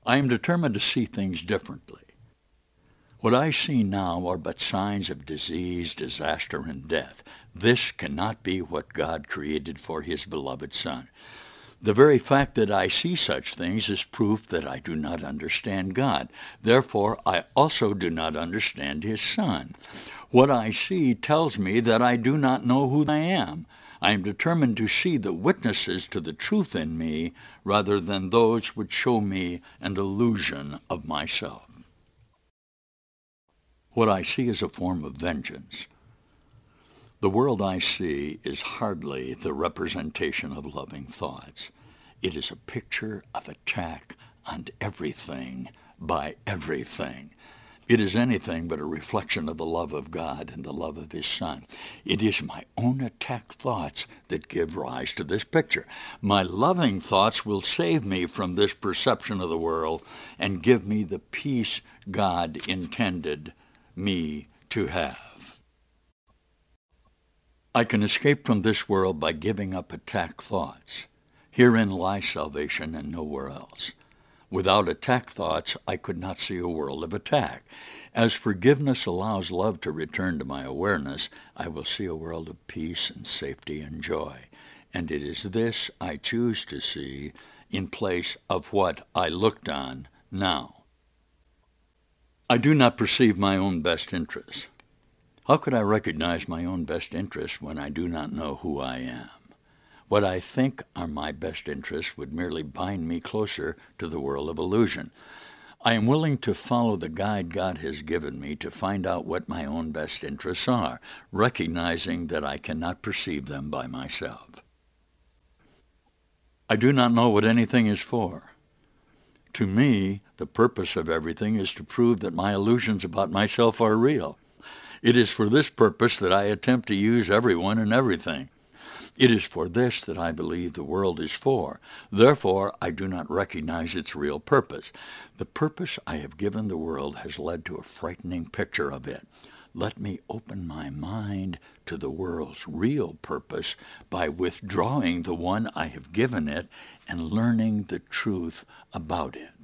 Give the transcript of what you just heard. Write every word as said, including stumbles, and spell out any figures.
I am determined to see things differently. What I see now are but signs of disease, disaster, and death. This cannot be what God created for his beloved Son. The very fact that I see such things is proof that I do not understand God. Therefore, I also do not understand his Son. What I see tells me that I do not know who I am. I am determined to see the witnesses to the truth in me rather than those which show me an illusion of myself. What I see is a form of vengeance. The world I see is hardly the representation of loving thoughts. It is a picture of attack on everything by everything. It is anything but a reflection of the love of God and the love of his Son. It is my own attack thoughts that give rise to this picture. My loving thoughts will save me from this perception of the world and give me the peace God intended me to have. I can escape from this world by giving up attack thoughts. Herein lies salvation and nowhere else. Without attack thoughts, I could not see a world of attack. As forgiveness allows love to return to my awareness, I will see a world of peace and safety and joy. And it is this I choose to see in place of what I looked on now. I do not perceive my own best interests. How could I recognize my own best interests when I do not know who I am? What I think are my best interests would merely bind me closer to the world of illusion. I am willing to follow the guide God has given me to find out what my own best interests are, recognizing that I cannot perceive them by myself. I do not know what anything is for. To me, the purpose of everything is to prove that my illusions about myself are real. It is for this purpose that I attempt to use everyone and everything. It is for this that I believe the world is for. Therefore, I do not recognize its real purpose. The purpose I have given the world has led to a frightening picture of it. Let me open my mind to the world's real purpose by withdrawing the one I have given it and learning the truth about it.